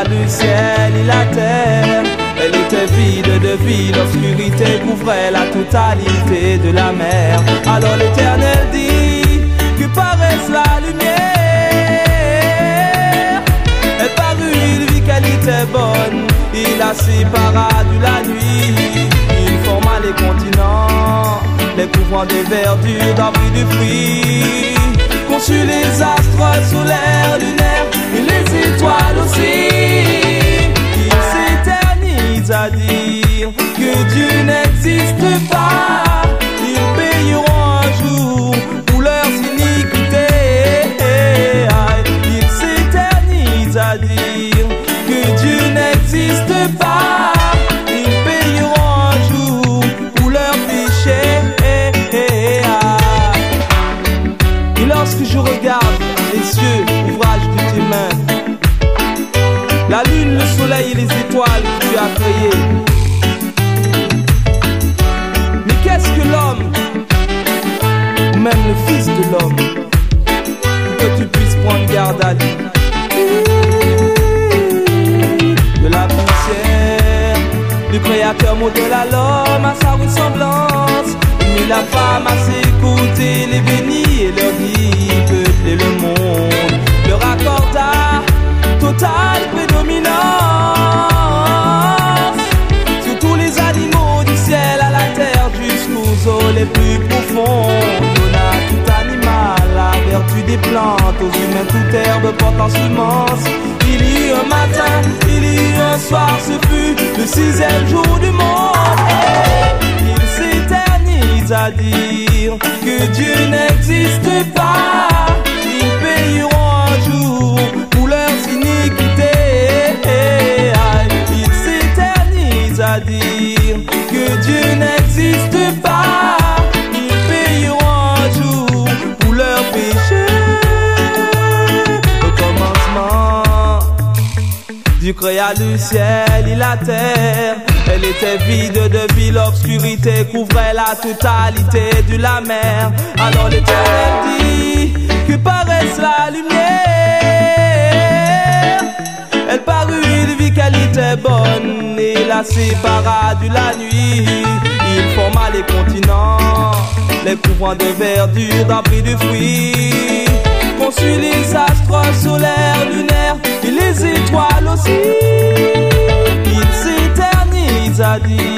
créa le ciel et la terre. Elle était vide de vie, l'obscurité couvrait la totalité de la mer. Alors l'Éternel dit que paraisse la lumière. Elle parut, il vit qu'elle était bonne, il la sépara de la nuit. Il forma les continents, les couvrants des verdures, d'arbres et de fruits. Conçut les astres solaires, lunaires et les étoiles aussi. Il s'éternise à dire que Dieu n'existe pas. Ils payeront un jour pour leurs iniquités. Il s'éternise à dire que Dieu n'existe pas. Ils payeront un jour pour leurs péchés. Et lorsque je regarde les cieux, ouvrage de tes mains, la lune, le soleil et les étoiles que tu as créées, mais qu'est-ce que l'homme, même le fils de l'homme, pour que tu puisses prendre garde à lui? De la poussière, le Créateur modèle l'homme à sa ressemblance. Mais la femme à ses côtés les bénit et leur dit peupler le monde. Leur accorda totale prédominance sur tous les animaux du ciel à la terre jusqu'aux eaux les plus profondes. Donna tout animal la vertu des plantes, aux humains toute herbe portant semence. Il y eut un matin, il y eut un soir, ce fut le 6e jour du monde. Il s'éternise à dire que Dieu n'existe pas. Ils payeront un jour pour leurs iniquités. Il s'éternise à dire que Dieu n'existe pas. Ils payeront un jour pour leurs péchés. Au commencement, Dieu créa le ciel et la terre. Elle était vide de vie, l'obscurité couvrait la totalité de la mer. Alors l'Éternel dit que paraisse la lumière. Elle parut, il vit qu'elle était bonne et la sépara de la nuit. Il forma les continents, les couvrants de verdure, d'arbres et de fruits. Conçut les astres solaires, lunaires et les étoiles aussi. Il s'éternise à dire